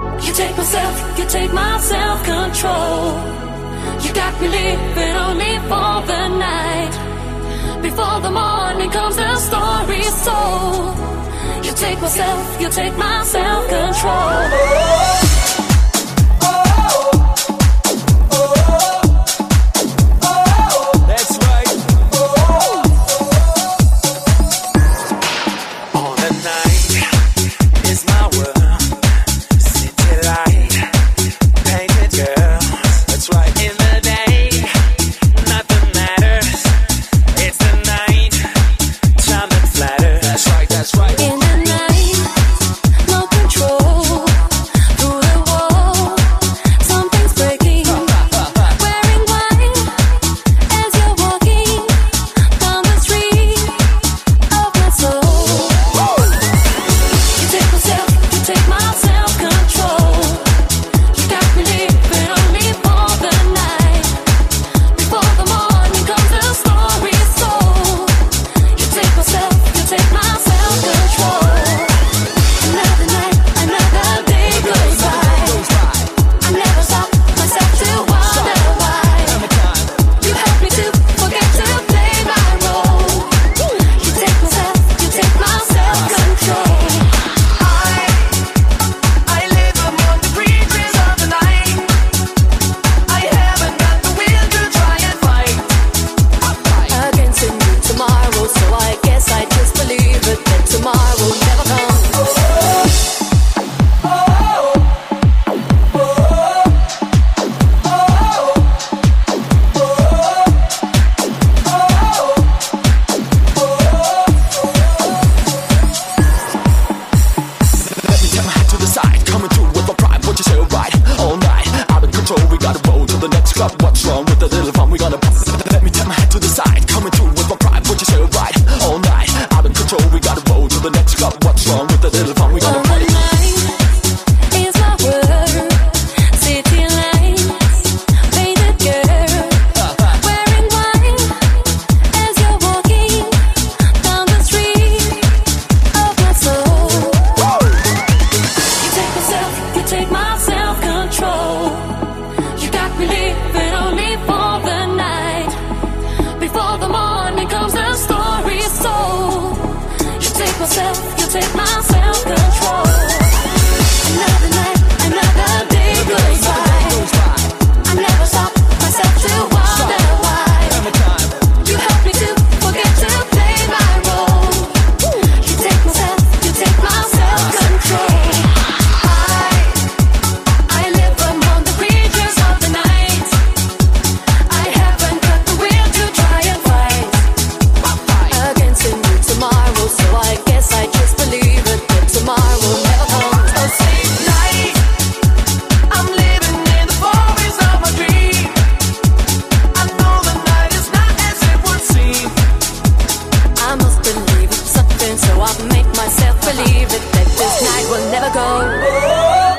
You take myself, you take my self-control. You got me living only for the night. Before the morning comes the story so. You take myself, you take my self-control. Myself believe it, that this night will never go.